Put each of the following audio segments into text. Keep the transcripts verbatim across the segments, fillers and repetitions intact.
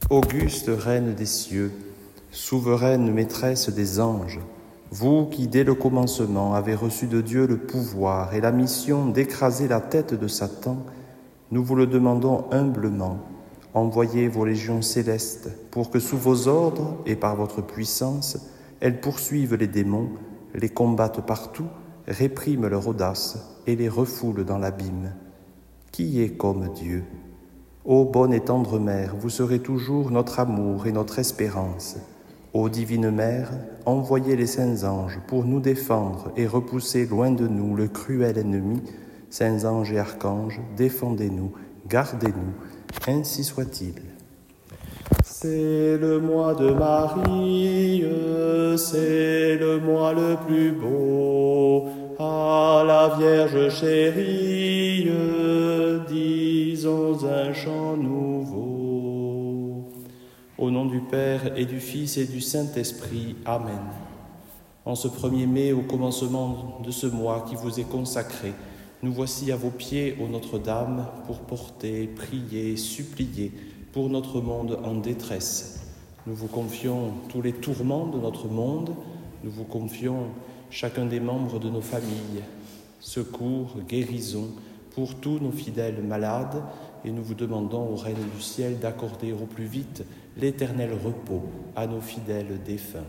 Auguste Reine des cieux, souveraine maîtresse des anges, vous qui dès le commencement avez reçu de Dieu le pouvoir et la mission d'écraser la tête de Satan, nous vous le demandons humblement. Envoyez vos légions célestes pour que sous vos ordres et par votre puissance, elles poursuivent les démons, les combattent partout, répriment leur audace et les refoulent dans l'abîme. Qui est comme Dieu ? Ô bonne et tendre Mère, vous serez toujours notre amour et notre espérance. Ô divine Mère, envoyez les saints anges pour nous défendre et repousser loin de nous le cruel ennemi. Saints anges et archanges, défendez-nous, gardez-nous, ainsi soit-il. C'est le mois de Marie, c'est le mois le plus beau. À la Vierge chérie, disons un chant nouveau. Au nom du Père et du Fils et du Saint-Esprit, Amen. En ce premier mai, au commencement de ce mois qui vous est consacré, nous voici à vos pieds, ô Notre-Dame, pour porter, prier, supplier pour notre monde en détresse. Nous vous confions tous les tourments de notre monde, nous vous confions chacun des membres de nos familles, secours, guérison pour tous nos fidèles malades, et nous vous demandons au Reine du ciel d'accorder au plus vite l'éternel repos à nos fidèles défunts.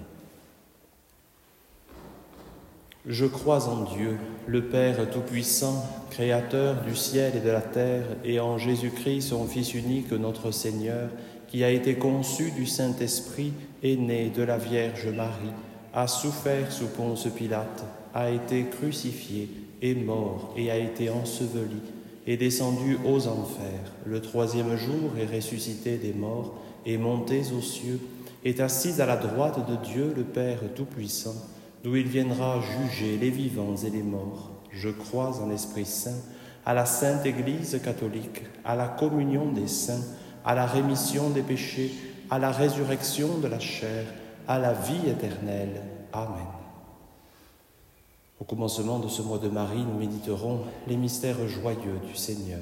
Je crois en Dieu, le Père Tout-Puissant, Créateur du ciel et de la terre, et en Jésus-Christ, son Fils unique, notre Seigneur, qui a été conçu du Saint-Esprit, est né de la Vierge Marie, a souffert sous Ponce Pilate, a été crucifié, est mort et a été enseveli, est descendu aux enfers. Le troisième jour est ressuscité des morts, est monté aux cieux, est assis à la droite de Dieu, le Père Tout-Puissant, d'où il viendra juger les vivants et les morts. Je crois en l'Esprit Saint, à la Sainte Église catholique, à la communion des saints, à la rémission des péchés, à la résurrection de la chair, à la vie éternelle. Amen. Au commencement de ce mois de Marie, nous méditerons les mystères joyeux du Seigneur.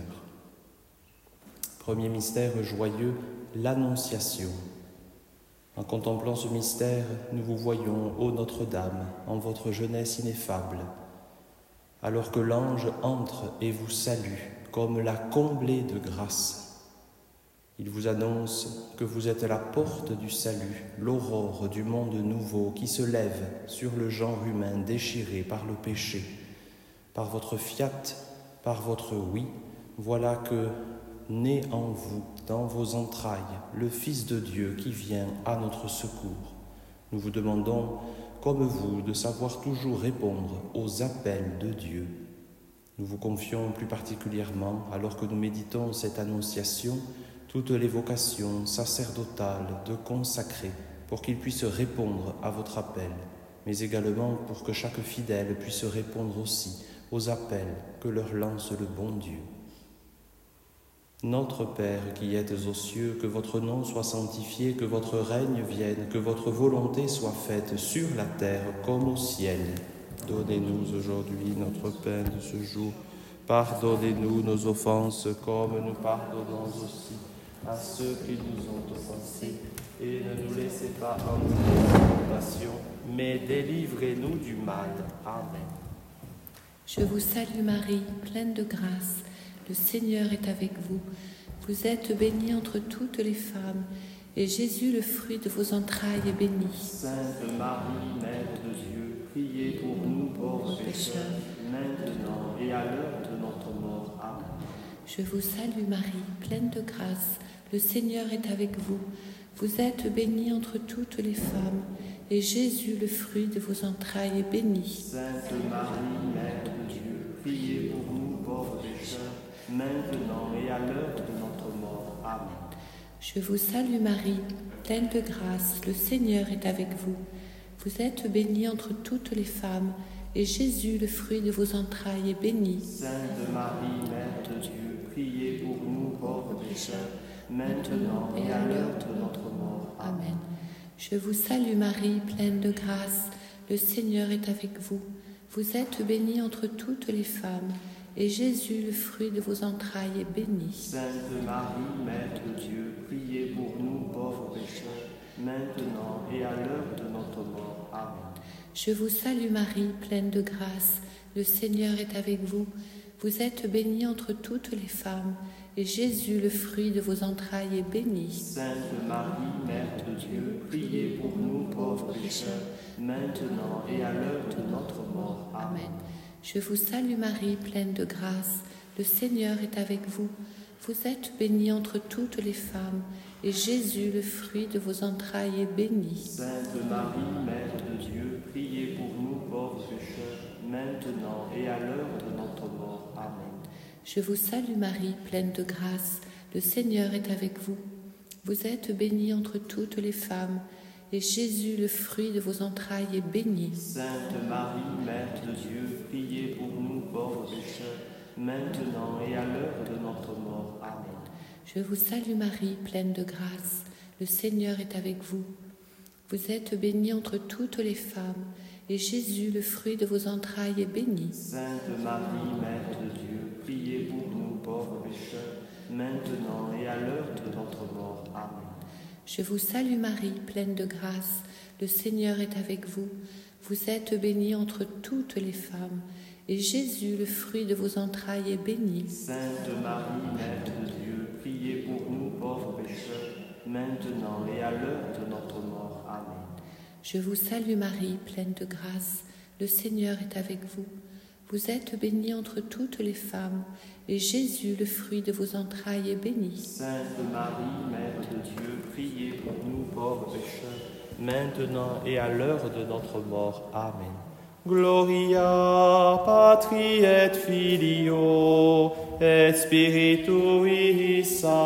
Premier mystère joyeux, l'Annonciation. En contemplant ce mystère, nous vous voyons, ô Notre-Dame, en votre jeunesse ineffable, alors que l'ange entre et vous salue comme la comblée de grâce. Il vous annonce que vous êtes la porte du salut, l'aurore du monde nouveau qui se lève sur le genre humain déchiré par le péché. Par votre fiat, par votre oui, voilà que, né en vous, dans vos entrailles, le Fils de Dieu qui vient à notre secours. Nous vous demandons, comme vous, de savoir toujours répondre aux appels de Dieu. Nous vous confions plus particulièrement, alors que nous méditons cette annonciation, toutes les vocations sacerdotales de consacrés pour qu'ils puissent répondre à votre appel, mais également pour que chaque fidèle puisse répondre aussi aux appels que leur lance le bon Dieu. Notre Père qui êtes aux cieux, que votre nom soit sanctifié, que votre règne vienne, que votre volonté soit faite sur la terre comme au ciel. Donnez-nous aujourd'hui notre pain de ce jour. Pardonnez-nous nos offenses comme nous pardonnons aussi à ceux qui nous ont offensés. Et ne nous laissez pas entrer en tentation, mais délivrez-nous du mal. Amen. Je vous salue Marie, pleine de grâce. Le Seigneur est avec vous. Vous êtes bénie entre toutes les femmes, et Jésus, le fruit de vos entrailles, est béni. Sainte Marie, Mère de Dieu, priez pour nous pauvres pécheurs, maintenant et à l'heure de notre mort. Amen. Je vous salue Marie, pleine de grâce. Le Seigneur est avec vous. Vous êtes bénie entre toutes les femmes, et Jésus, le fruit de vos entrailles, est béni. Sainte Marie, Mère de Dieu, priez pour nous pauvres pécheurs, maintenant et à l'heure de notre mort. Amen. Je vous salue Marie, pleine de grâce, le Seigneur est avec vous. Vous êtes bénie entre toutes les femmes, et Jésus, le fruit de vos entrailles, est béni. Sainte Marie, Mère de Dieu, priez pour nous pauvres pécheurs, maintenant et à l'heure de notre mort. Amen. Je vous salue Marie, pleine de grâce, le Seigneur est avec vous. Vous êtes bénie entre toutes les femmes, et Jésus, le fruit de vos entrailles, est béni. Sainte Marie, Mère de Dieu, priez pour nous pauvres pécheurs, maintenant et à l'heure de notre mort. Amen. Je vous salue Marie, pleine de grâce, le Seigneur est avec vous. Vous êtes bénie entre toutes les femmes, et Jésus, le fruit de vos entrailles, est béni. Sainte Marie, Mère de Dieu, priez pour nous pauvres pécheurs, maintenant et à l'heure de notre mort. Amen. Je vous salue Marie, pleine de grâce, le Seigneur est avec vous. Vous êtes bénie entre toutes les femmes, et Jésus, le fruit de vos entrailles, est béni. Sainte Marie, Mère de Dieu, priez pour nous pauvres pécheurs, maintenant et à l'heure de notre mort. Amen. Je vous salue Marie, pleine de grâce, le Seigneur est avec vous. Vous êtes bénie entre toutes les femmes, et Jésus, le fruit de vos entrailles, est béni. Sainte Marie, Mère de Dieu, priez pour nous pauvres pécheurs, maintenant et à l'heure de notre mort. Amen. Je vous salue Marie, pleine de grâce, le Seigneur est avec vous. Vous êtes bénie entre toutes les femmes, et Jésus, le fruit de vos entrailles, est béni. Sainte Marie, Mère de Dieu, priez pour nous pauvres pécheurs, maintenant et à l'heure de notre mort. Amen. Je vous salue Marie, pleine de grâce, le Seigneur est avec vous. Vous êtes bénie entre toutes les femmes, et Jésus, le fruit de vos entrailles, est béni. Sainte Marie, Mère de Dieu, priez pour nous pauvres pécheurs, maintenant et à l'heure de notre mort. Amen. Je vous salue Marie, pleine de grâce, le Seigneur est avec vous. Vous êtes bénie entre toutes les femmes, et Jésus, le fruit de vos entrailles, est béni. Sainte Marie, Mère de Dieu, priez pour nous pauvres pécheurs, maintenant et à l'heure de notre mort. Amen. Gloria Patri et Filio et Spiritui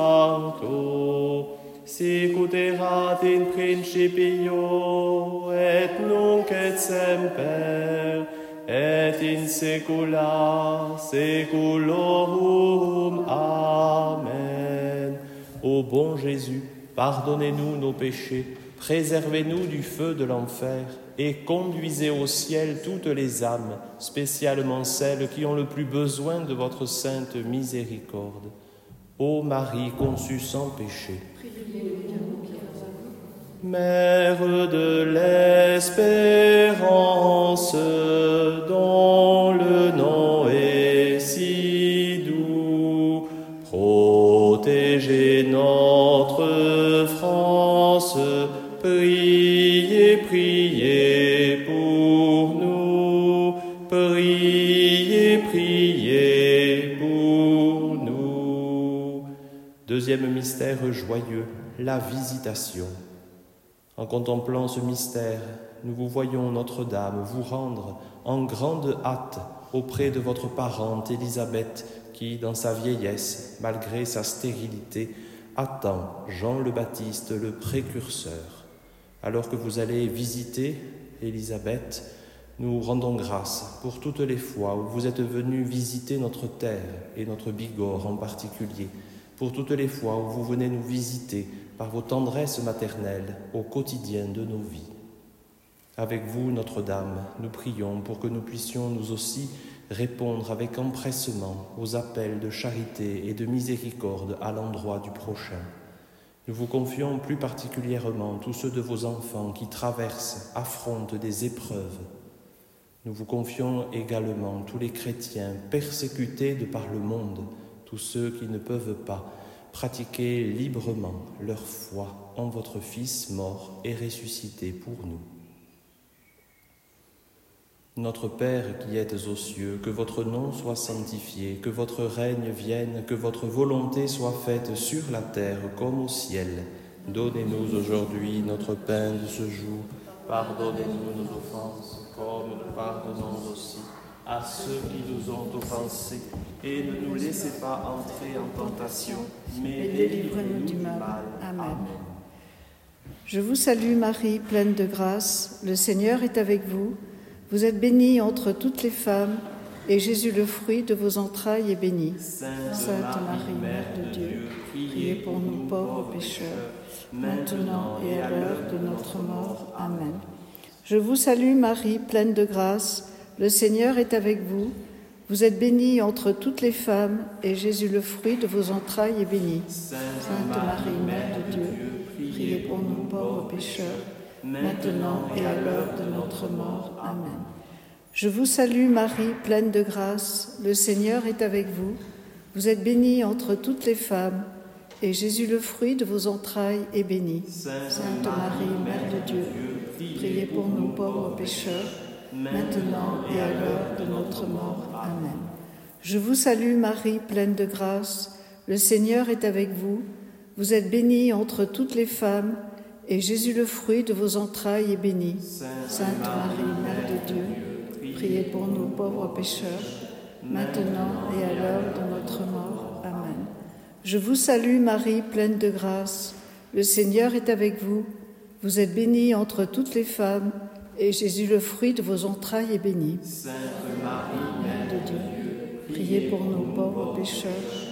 Sancto, sicut erat in principio et nunc et semper et in saecula saeculorum. Amen. Ô bon Jésus, pardonnez-nous nos péchés, préservez-nous du feu de l'enfer et conduisez au ciel toutes les âmes, spécialement celles qui ont le plus besoin de votre sainte miséricorde. Ô Marie conçue sans péché, Mère de l'espérance, dont le nom est si doux, protégez notre France, priez, priez pour nous, priez, priez pour nous. Deuxième mystère joyeux, la visitation. En contemplant ce mystère, nous vous voyons, Notre-Dame, vous rendre en grande hâte auprès de votre parente Élisabeth, qui, dans sa vieillesse, malgré sa stérilité, attend Jean le Baptiste, le précurseur. Alors que vous allez visiter Élisabeth, nous rendons grâce pour toutes les fois où vous êtes venus visiter notre terre et notre Bigorre en particulier, pour toutes les fois où vous venez nous visiter par vos tendresses maternelles au quotidien de nos vies. Avec vous, Notre-Dame, nous prions pour que nous puissions nous aussi répondre avec empressement aux appels de charité et de miséricorde à l'endroit du prochain. Nous vous confions plus particulièrement tous ceux de vos enfants qui traversent, affrontent des épreuves. Nous vous confions également tous les chrétiens persécutés de par le monde, tous ceux qui ne peuvent pas pratiquer librement leur foi en votre Fils mort et ressuscité pour nous. Notre Père qui êtes aux cieux, que votre nom soit sanctifié, que votre règne vienne, que votre volonté soit faite sur la terre comme au ciel. Donnez-nous aujourd'hui notre pain de ce jour. Pardonnez-nous nos offenses, comme nous pardonnons aussi à ceux qui nous ont offensés. Et ne nous laissez pas entrer en tentation, mais délivrez-nous du mal. Amen. Amen. Je vous salue Marie, pleine de grâce, le Seigneur est avec vous. Vous êtes bénie entre toutes les femmes, et Jésus, le fruit de vos entrailles, est béni. Sainte, Sainte Marie, Mère de Dieu, priez pour nous pauvres pécheurs, maintenant et à l'heure de notre mort. Amen. Je vous salue Marie, pleine de grâce, le Seigneur est avec vous. Vous êtes bénie entre toutes les femmes, et Jésus, le fruit de vos entrailles, est béni. Sainte Marie, Mère de Dieu, priez pour nous pauvres pécheurs, maintenant et à l'heure de notre mort. Amen. Je vous salue Marie, pleine de grâce, le Seigneur est avec vous. Vous êtes bénie entre toutes les femmes, et Jésus, le fruit de vos entrailles, est béni. Sainte Marie, Mère de Dieu, priez pour nous pauvres pécheurs, maintenant et à l'heure de notre mort. Amen. Je vous salue Marie, pleine de grâce, le Seigneur est avec vous. Vous êtes bénie entre toutes les femmes, et Jésus, le fruit de vos entrailles, est béni. Sainte Marie, Mère de Dieu, priez pour nous pauvres pécheurs, maintenant et à l'heure de notre mort. Amen. Je vous salue Marie, pleine de grâce, le Seigneur est avec vous. Vous êtes bénie entre toutes les femmes, et Jésus, le fruit de vos entrailles, est béni. Sainte Marie, Mère de Dieu, priez pour nous pauvres pécheurs,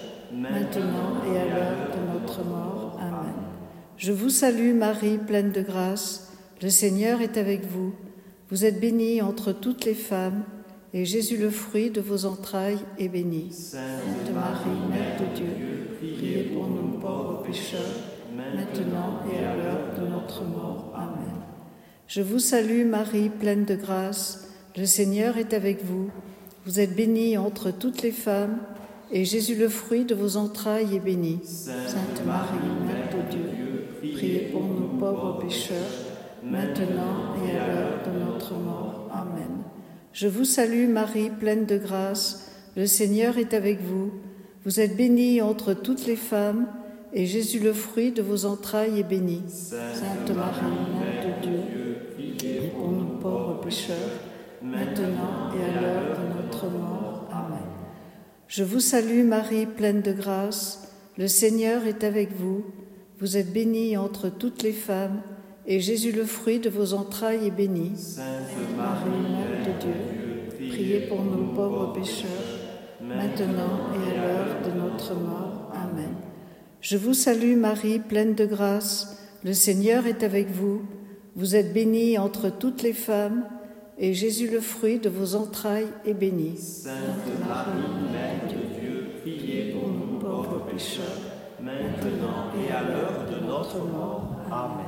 maintenant et à l'heure de notre mort. Amen. Je vous salue Marie, pleine de grâce, le Seigneur est avec vous. Vous êtes bénie entre toutes les femmes, et Jésus, le fruit de vos entrailles, est béni. Sainte Marie, Mère de Dieu, priez pour nous pauvres pécheurs, maintenant et à l'heure de notre mort. Amen. Je vous salue Marie, pleine de grâce, le Seigneur est avec vous. Vous êtes bénie entre toutes les femmes, et Jésus, le fruit de vos entrailles, est béni. Sainte Marie, Mère de Dieu, priez pour nous pauvres pécheurs, maintenant et à l'heure de notre mort. Amen. Je vous salue Marie, pleine de grâce, le Seigneur est avec vous. Vous êtes bénie entre toutes les femmes, et Jésus, le fruit de vos entrailles, est béni. Sainte Marie, Mère de Dieu, priez pour nous pauvres pécheurs, maintenant et à l'heure de notre mort. Amen. Je vous salue Marie, pleine de grâce, le Seigneur est avec vous. Vous êtes bénie entre toutes les femmes, et Jésus, le fruit de vos entrailles, est béni. Sainte Marie, Mère de Dieu, priez pour nous pauvres pécheurs, maintenant et à l'heure de notre mort. Amen. Je vous salue Marie, pleine de grâce, le Seigneur est avec vous. Vous êtes bénie entre toutes les femmes, et Jésus, le fruit de vos entrailles, est béni. Sainte Marie, Mère de Dieu, priez pour nous pauvres pécheurs, maintenant et à l'heure de notre mort. Amen.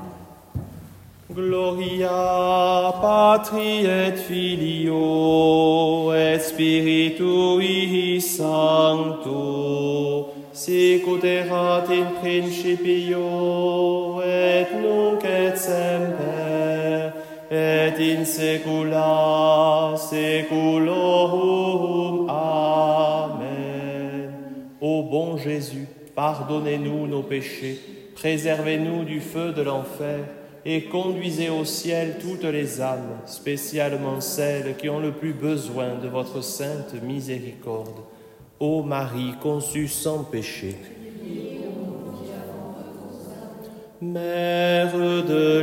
Gloria Patri et Filio et Spiritui Sancto, sicut erat in principio et nunc et semper et in saecula saeculorum. Amen. Ô bon Jésus, pardonnez-nous nos péchés, préservez-nous du feu de l'enfer et conduisez au ciel toutes les âmes, spécialement celles qui ont le plus besoin de votre sainte miséricorde. Ô Marie conçue sans péché, Mère de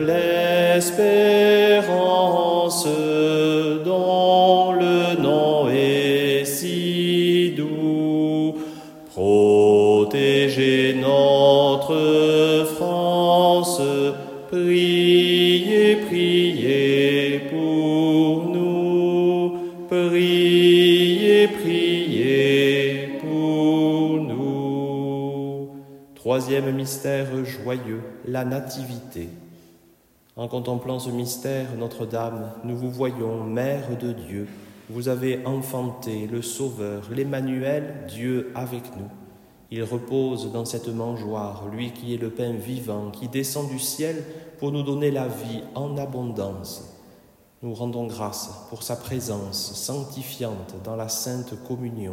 l'espérance, dont le nom est si doux, protégez notre France, priez, priez pour nous, priez, priez pour nous. Troisième mystère joyeux, la Nativité. En contemplant ce mystère, Notre-Dame, nous vous voyons, Mère de Dieu. Vous avez enfanté le Sauveur, l'Emmanuel, Dieu avec nous. Il repose dans cette mangeoire, lui qui est le pain vivant, qui descend du ciel pour nous donner la vie en abondance. Nous rendons grâce pour sa présence sanctifiante dans la Sainte Communion.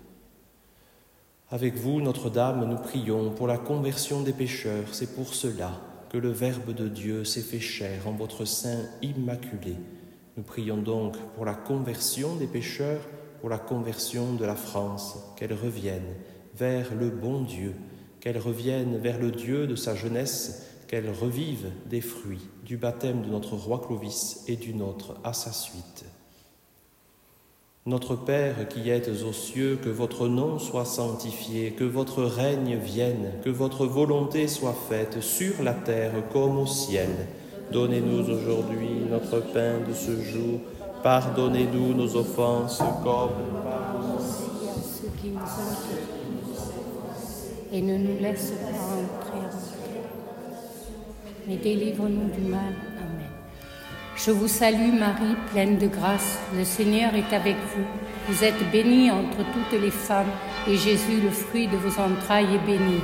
Avec vous, Notre-Dame, nous prions pour la conversion des pécheurs. C'est pour cela que le Verbe de Dieu s'est fait chair en votre sein immaculé. Nous prions donc pour la conversion des pécheurs, pour la conversion de la France, qu'elle revienne vers le bon Dieu, qu'elle revienne vers le Dieu de sa jeunesse, qu'elle revive des fruits du baptême de notre roi Clovis et du nôtre à sa suite. Notre Père qui êtes aux cieux, que votre nom soit sanctifié, que votre règne vienne, que votre volonté soit faite sur la terre comme au ciel. Donnez-nous aujourd'hui notre pain de ce jour. Pardonnez-nous nos offenses comme nous pardonnons et ne nous laisse pas entrer en tentation, mais délivre-nous du mal. Amen. Je vous salue Marie, pleine de grâce, le Seigneur est avec vous. Vous êtes bénie entre toutes les femmes, et Jésus, le fruit de vos entrailles, est béni.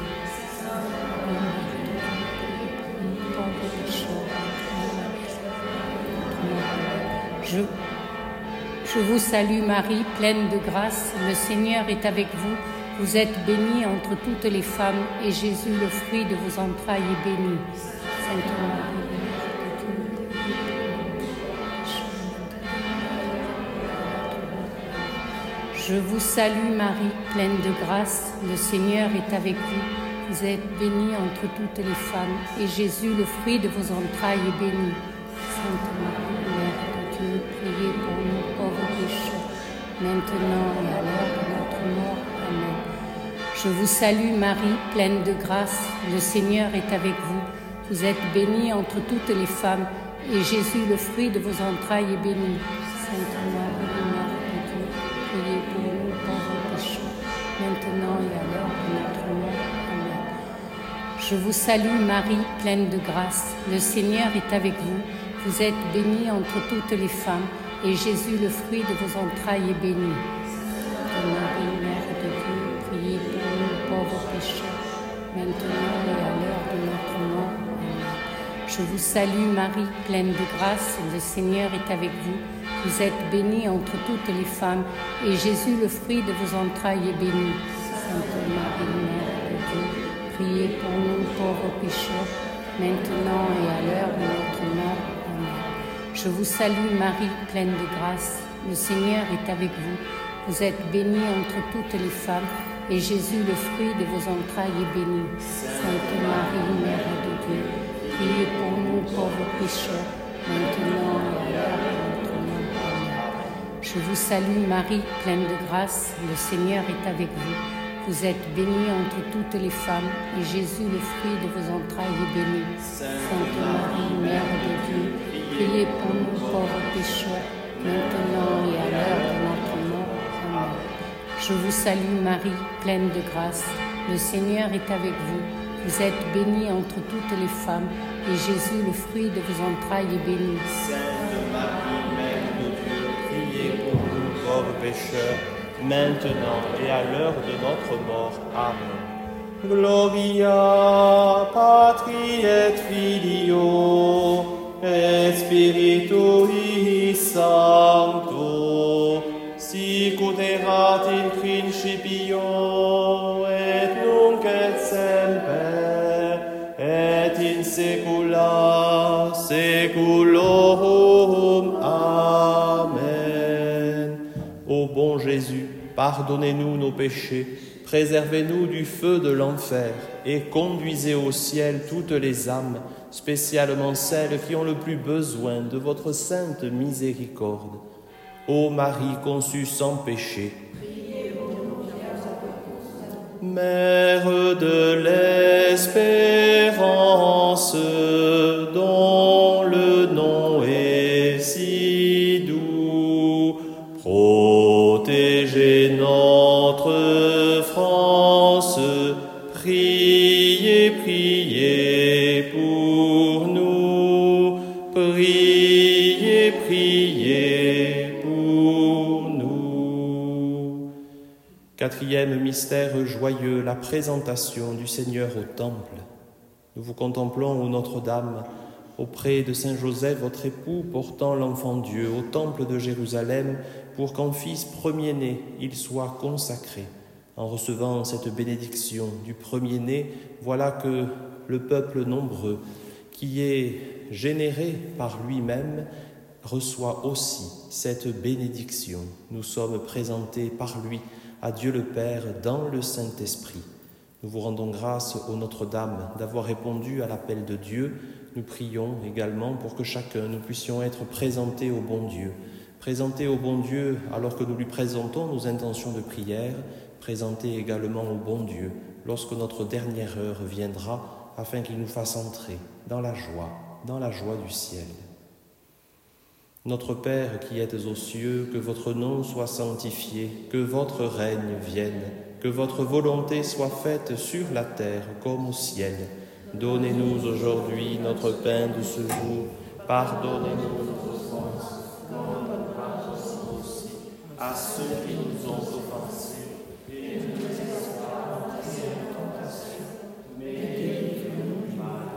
Je, je vous salue Marie, pleine de grâce, le Seigneur est avec vous. Vous êtes bénie entre toutes les femmes, et Jésus, le fruit de vos entrailles, est béni. Sainte Marie, je vous salue Marie, pleine de grâce, le Seigneur est avec vous. Vous êtes bénie entre toutes les femmes, et Jésus, le fruit de vos entrailles, est béni. Sainte Marie, Mère de Dieu, priez pour nous pauvres pécheurs, maintenant et à l'heure de notre mort. Amen. Je vous salue Marie, pleine de grâce, le Seigneur est avec vous. Vous êtes bénie entre toutes les femmes, et Jésus, le fruit de vos entrailles, est béni. Sainte Marie, Mère de Dieu, priez pour nous pauvres pécheurs, maintenant et à l'heure de notre mort. Amen. Je vous salue Marie, pleine de grâce, le Seigneur est avec vous. Vous êtes bénie entre toutes les femmes, et Jésus, le fruit de vos entrailles, est béni. Sainte Marie, Mère de Dieu, priez pour nous pauvres pécheurs, maintenant et à l'heure de notre mort. Amen. Je vous salue Marie, pleine de grâce, le Seigneur est avec vous. Vous êtes bénie entre toutes les femmes, et Jésus, le fruit de vos entrailles, est béni. Sainte Marie, Mère de Dieu, priez pour nous pauvres pécheurs, maintenant et à l'heure de notre mort. Amen. Je vous salue Marie, pleine de grâce, le Seigneur est avec vous. Vous êtes bénie entre toutes les femmes, et Jésus, le fruit de vos entrailles, est béni. Sainte Marie, Mère de Dieu, priez pour nous pauvres pécheurs, maintenant et à l'heure de notre mort. Amen. Je vous salue Marie, pleine de grâce, le Seigneur est avec vous. Vous êtes bénie entre toutes les femmes, et Jésus, le fruit de vos entrailles, est béni. Sainte Marie, Mère de Dieu, priez pour nous pauvres pécheurs, maintenant et à l'heure de notre mort. Amen. Je vous salue Marie, pleine de grâce, le Seigneur est avec vous. Vous êtes bénie entre toutes les femmes, et Jésus, le fruit de vos entrailles, est béni. Sainte Marie, Mère de Dieu, priez pour nous pauvres pécheurs, maintenant et à l'heure de notre mort. Amen. Gloria Patri et Filio et Spiritui Sancto, sicut erat in principio et nunc et semper et in saecula saeculorum. Amen. Ô bon Jésus, pardonnez-nous nos péchés, préservez-nous du feu de l'enfer et conduisez au ciel toutes les âmes, spécialement celles qui ont le plus besoin de votre sainte miséricorde. Ô Marie conçue sans péché, Mère de l'espérance, dont le nom est si doux, protégez notre France, priez, priez pour nous, priez, priez pour nous. Quatrième mystère joyeux, la présentation du Seigneur au Temple. Nous vous contemplons, ô Notre-Dame, auprès de Saint Joseph, votre époux, portant l'enfant Dieu au Temple de Jérusalem, pour qu'en fils premier-né, il soit consacré. En recevant cette bénédiction du premier-né, voilà que le peuple nombreux, qui est généré par lui-même, reçoit aussi cette bénédiction. Nous sommes présentés par lui à Dieu le Père dans le Saint-Esprit. Nous vous rendons grâce, ô Notre-Dame, d'avoir répondu à l'appel de Dieu. Nous prions également pour que chacun, nous puissions être présentés au bon Dieu. Présentés au bon Dieu alors que nous lui présentons nos intentions de prière, présentés également au bon Dieu lorsque notre dernière heure viendra, afin qu'il nous fasse entrer dans la joie, dans la joie du ciel. Notre Père qui êtes aux cieux, que votre nom soit sanctifié, que votre règne vienne, que votre volonté soit faite sur la terre comme au ciel. Donnez-nous aujourd'hui notre pain de ce jour. Pardonnez-nous nos offenses, comme nous pardonnons aussi à ceux qui nous ont offensés. Et ne nous laisse pas entrer en tentation, mais délivre-nous du mal.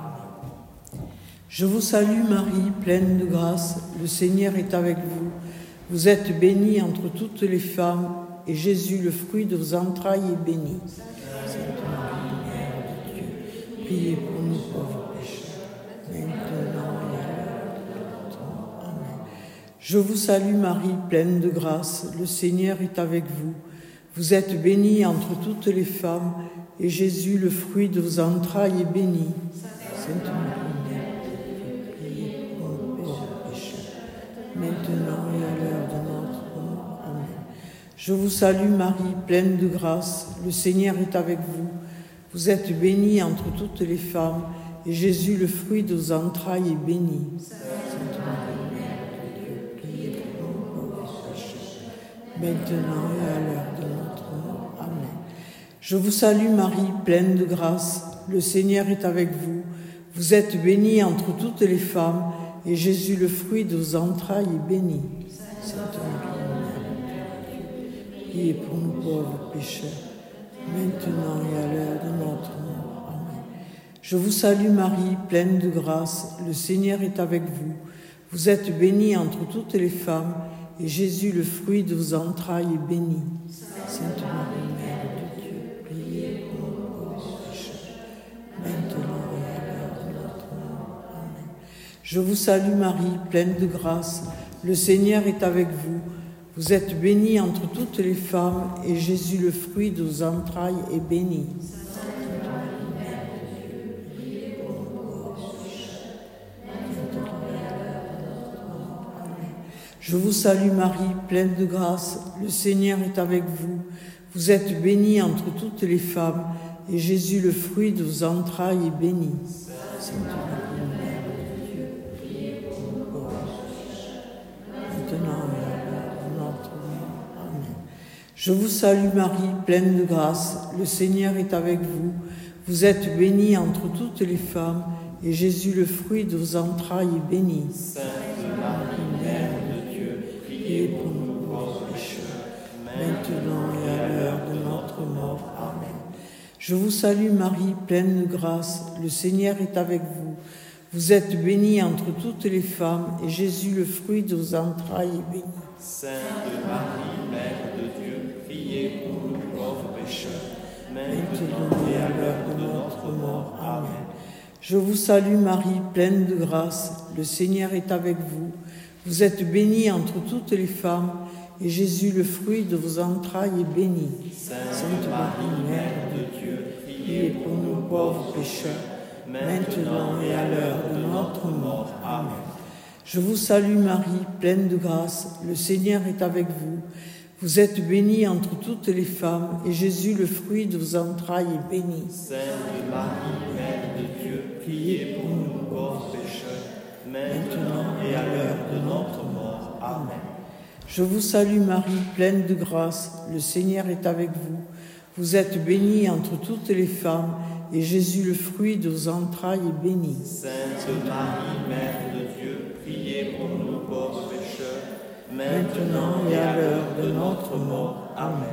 Amen. Je vous salue Marie, pleine de grâce, le Seigneur est avec vous. Vous êtes bénie entre toutes les femmes, et Jésus, le fruit de vos entrailles, est béni. Sainte Marie, Mère de Dieu, priez pour nous pauvres pécheurs, maintenant et à l'heure de notre mort. Amen. Je vous salue Marie, pleine de grâce, le Seigneur est avec vous. Vous êtes bénie entre toutes les femmes, et Jésus, le fruit de vos entrailles, est béni. Sainte Marie, Mère de Dieu, priez pour nous pauvres pécheurs, maintenant et à l'heure de notre mort. Amen. Je vous salue Marie, pleine de grâce, le Seigneur est avec vous. Vous êtes bénie entre toutes les femmes, et Jésus, le fruit de vos entrailles, est béni. Sainte Marie, Mère de Dieu, priez pour nous pauvres pécheurs, maintenant et à l'heure de notre mort. Amen. Je vous salue Marie, pleine de grâce, le Seigneur est avec vous. Vous êtes bénie entre toutes les femmes, et Jésus, le fruit de vos entrailles, est béni. Sainte Marie, Mère de Dieu, priez pour nous pauvres pécheurs, maintenant et à l'heure de notre mort. Amen. Je vous salue Marie, pleine de grâce, le Seigneur est avec vous. Vous êtes bénie entre toutes les femmes, et Jésus, le fruit de vos entrailles, est béni. Sainte Marie, Mère de Dieu, priez pour nous pauvres pécheurs, maintenant et à l'heure de notre mort. Amen. Je vous salue Marie, pleine de grâce, le Seigneur est avec vous. Vous êtes bénie entre toutes les femmes, et Jésus, le fruit de vos entrailles, est béni. Sainte Marie, Mère de Dieu, priez pour nous pauvres pécheurs, maintenant et à l'heure de notre mort. Amen. Je vous salue Marie, pleine de grâce, le Seigneur est avec vous. Vous êtes bénie entre toutes les femmes, et Jésus, le fruit de vos entrailles, est béni. Sainte Marie, Mère de Dieu, priez pour nous pauvres pécheurs, maintenant et à l'heure de notre mort. Amen. Je vous salue Marie, pleine de grâce, le Seigneur est avec vous. Vous êtes bénie entre toutes les femmes, et Jésus, le fruit de vos entrailles, est béni. Sainte Marie, Mère de Dieu, priez pour nous pauvres pécheurs, maintenant et à l'heure de notre mort. Amen. Je vous salue Marie, pleine de grâce, le Seigneur est avec vous. Vous êtes bénie entre toutes les femmes, et Jésus, le fruit de vos entrailles, est béni. Sainte Marie, Mère de Dieu, priez pour nous pauvres pécheurs, maintenant et à l'heure de notre mort. Amen. Je vous salue Marie, pleine de grâce, le Seigneur est avec vous. Vous êtes bénie entre toutes les femmes, et Jésus, le fruit de vos entrailles, est béni. Sainte Marie, Mère de Dieu, priez pour nous pauvres pécheurs, maintenant et à l'heure de notre mort. Amen. Je vous salue Marie, pleine de grâce, le Seigneur est avec vous. Vous êtes bénie entre toutes les femmes, et Jésus, le fruit de vos entrailles, est béni. Sainte Marie, Mère de Dieu, priez pour nous pauvres pécheurs, maintenant et à l'heure de notre mort. Amen. Je vous salue Marie, pleine de grâce, le Seigneur est avec vous. Vous êtes bénie entre toutes les femmes, et Jésus, le fruit de vos entrailles, est béni. Sainte Marie, Mère de Dieu, priez pour nous pauvres pécheurs, maintenant et à l'heure de notre mort. Amen.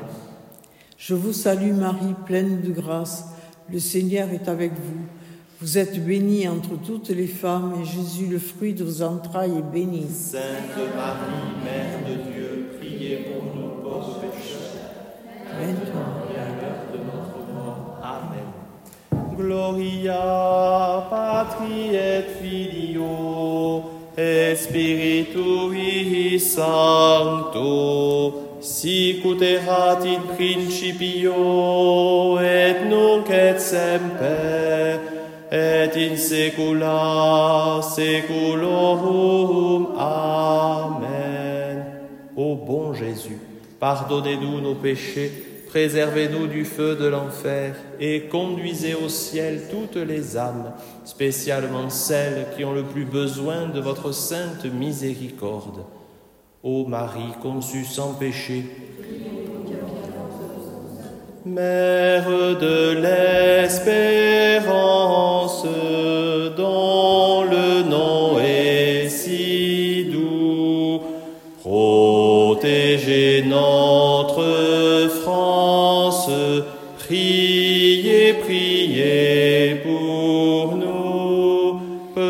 Je vous salue Marie, pleine de grâce, le Seigneur est avec vous. Vous êtes bénie entre toutes les femmes, et Jésus, le fruit de vos entrailles, est béni. Sainte Marie, Mère de Dieu, priez pour nous pauvres pécheurs, maintenant et à l'heure de notre mort. Amen. Gloria Patri et Filio et Spiritui Sancto, sic ut erat in principio et nunc et semper et in saecula saeculorum. Amen. Ô bon Jésus, pardonnez-nous nos péchés, préservez-nous du feu de l'enfer et conduisez au ciel toutes les âmes, spécialement celles qui ont le plus besoin de votre sainte miséricorde. Ô Marie conçue sans péché, Mère de l'espérance, dont le nom est si doux, protégez notre France, priez, priez pour nous,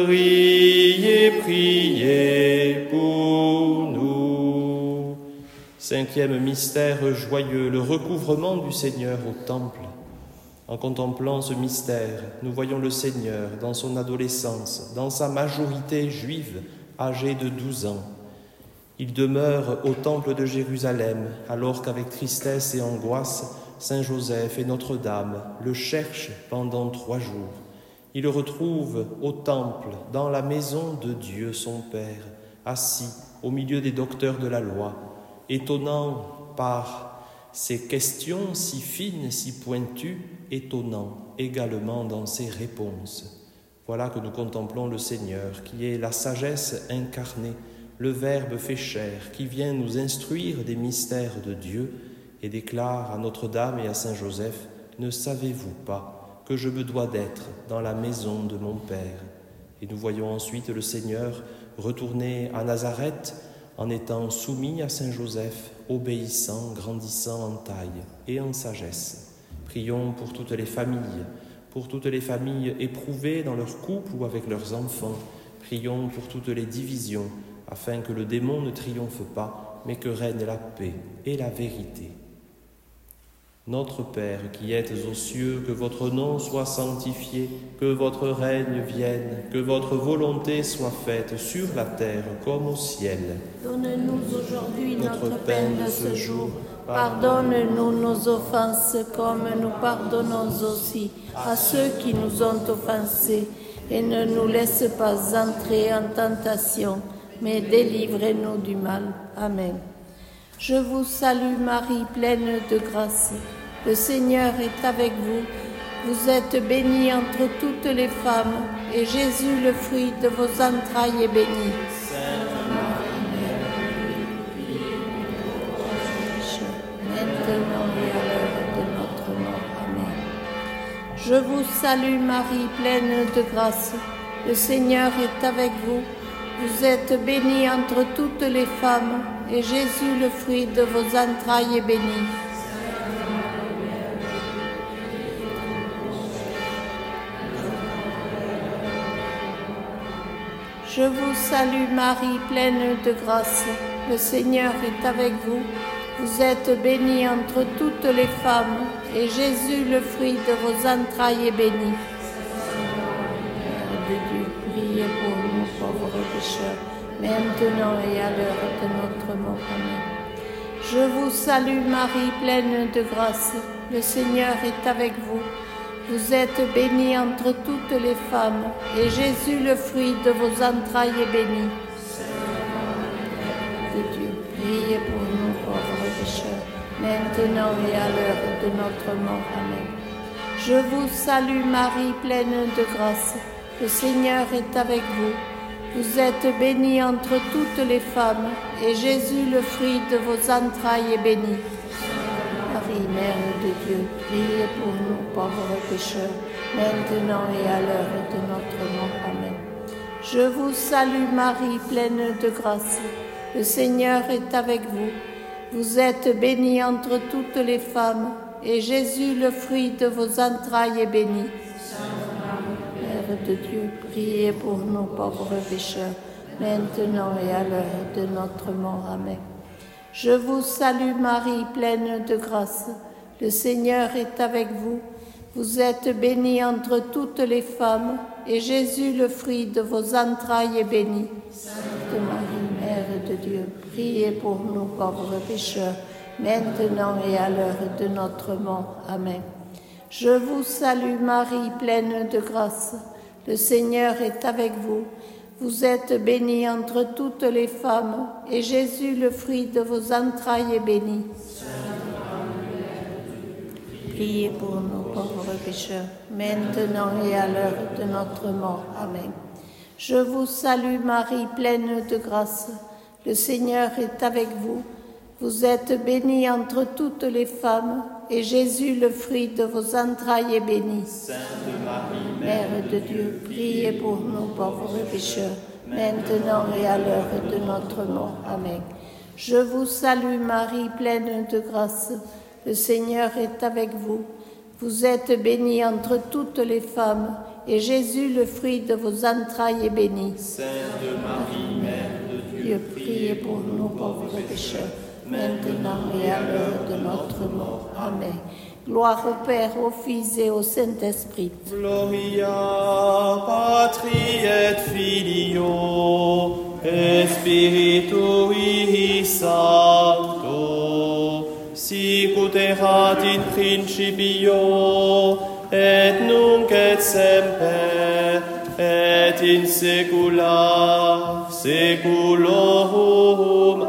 priez, priez pour nous. Cinquième mystère joyeux, le recouvrement du Seigneur au temple. En contemplant ce mystère, nous voyons le Seigneur dans son adolescence, dans sa majorité juive, âgée de douze ans. Il demeure au temple de Jérusalem, alors qu'avec tristesse et angoisse, Saint Joseph et Notre-Dame le cherchent pendant trois jours. Il le retrouve au temple, dans la maison de Dieu son Père, assis au milieu des docteurs de la loi, étonnant par ses questions si fines, si pointues, étonnant également dans ses réponses. Voilà que nous contemplons le Seigneur, qui est la sagesse incarnée, le Verbe fait chair, qui vient nous instruire des mystères de Dieu et déclare à Notre-Dame et à Saint Joseph « Ne savez-vous pas que je me dois d'être dans la maison de mon Père ?» Et nous voyons ensuite le Seigneur retourner à Nazareth en étant soumis à Saint Joseph, obéissant, grandissant en taille et en sagesse. Prions pour toutes les familles, pour toutes les familles éprouvées dans leur couple ou avec leurs enfants. Prions pour toutes les divisions, afin que le démon ne triomphe pas, mais que règne la paix et la vérité. Notre Père qui êtes aux cieux, que votre nom soit sanctifié, que votre règne vienne, que votre volonté soit faite sur la terre comme au ciel. Donne-nous aujourd'hui notre pain de ce jour. Pardonne-nous nos offenses comme nous pardonnons aussi à ceux qui nous ont offensés. Et ne nous laisse pas entrer en tentation, mais délivrez-nous du mal. Amen. Je vous salue Marie, pleine de grâce. Le Seigneur est avec vous. Vous êtes bénie entre toutes les femmes, et Jésus, le fruit de vos entrailles, est béni. Sainte Marie, Mère de Dieu, maintenant et à l'heure de notre mort. Amen. Je vous salue Marie, pleine de grâce. Le Seigneur est avec vous. Vous êtes bénie entre toutes les femmes, et Jésus, le fruit de vos entrailles, est béni. Je vous salue Marie, pleine de grâce. Le Seigneur est avec vous. Vous êtes bénie entre toutes les femmes, et Jésus, le fruit de vos entrailles, est béni. Mère de Dieu, priez pour nous pauvres pécheurs, maintenant et à l'heure de notre mort. Amen. Je vous salue Marie, pleine de grâce. Le Seigneur est avec vous. Vous êtes bénie entre toutes les femmes, et Jésus, le fruit de vos entrailles, est béni. Mère de Dieu, priez pour nous pauvres pécheurs, maintenant et à l'heure de notre mort. Amen. Je vous salue Marie, pleine de grâce. Le Seigneur est avec vous. Vous êtes bénie entre toutes les femmes, et Jésus, le fruit de vos entrailles, est béni. Marie, Mère de Dieu, priez pour nous pauvres pécheurs, maintenant et à l'heure de notre mort. Amen. Je vous salue Marie, pleine de grâce. Le Seigneur est avec vous. Vous êtes bénie entre toutes les femmes, et Jésus, le fruit de vos entrailles, est béni. Mère de Dieu, priez pour nous pauvres pécheurs, maintenant et à l'heure de notre mort. Amen. Je vous salue Marie, pleine de grâce. Le Seigneur est avec vous. Vous êtes bénie entre toutes les femmes, et Jésus, le fruit de vos entrailles, est béni. Sainte Marie, Mère de Dieu, priez pour nous pauvres pécheurs, maintenant et à l'heure de notre mort. Amen. Je vous salue Marie, pleine de grâce. Le Seigneur est avec vous. Vous êtes bénie entre toutes les femmes, et Jésus, le fruit de vos entrailles, est béni. Sainte Marie, Mère de priez pour nous pauvres pécheurs, maintenant et à l'heure de notre mort. Amen. Je vous salue Marie, pleine de grâce. Le Seigneur est avec vous. Vous êtes bénie entre toutes les femmes, et Jésus, le fruit de vos entrailles, est béni. Sainte Marie, Mère de Dieu, priez pour nous pauvres pécheurs, maintenant et à l'heure de notre mort. Amen. Je vous salue Marie, pleine de grâce. Le Seigneur est avec vous. Vous êtes bénie entre toutes les femmes, et Jésus, le fruit de vos entrailles, est béni. Sainte Marie, Mère de Dieu, Dieu, priez pour nous pauvres pécheurs, maintenant et à l'heure de notre mort. Amen. Gloire au Père, au Fils et au Saint-Esprit. Gloria Patri et Filio et Spiritui Sancto, sic ut erat in principio et nunc et semper et in saecula saeculorum.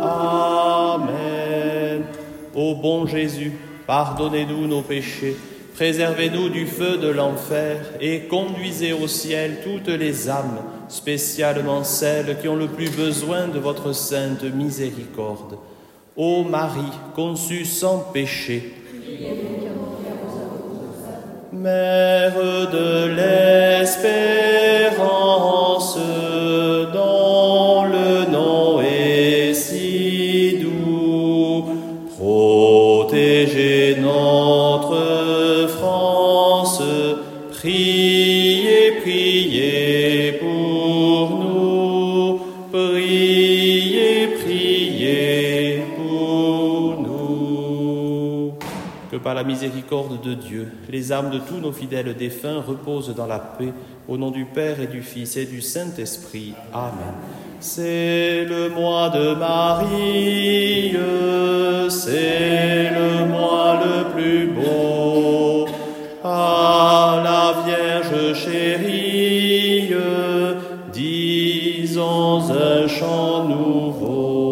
Amen. Ô bon Jésus, pardonnez-nous nos péchés, préservez-nous du feu de l'enfer et conduisez au ciel toutes les âmes, spécialement celles qui ont le plus besoin de votre sainte miséricorde. Ô Marie, conçue sans péché, Mère de l'espérance, dont le nom est si doux, protégez notre France, priez, priez pour nous, priez, priez pour nous. Que par la miséricorde de Dieu, les âmes de tous nos fidèles défunts reposent dans la paix, au nom du Père et du Fils et du Saint-Esprit. Amen. C'est le mois de Marie, c'est le mois le plus beau. À la Vierge chérie, disons un chant nouveau.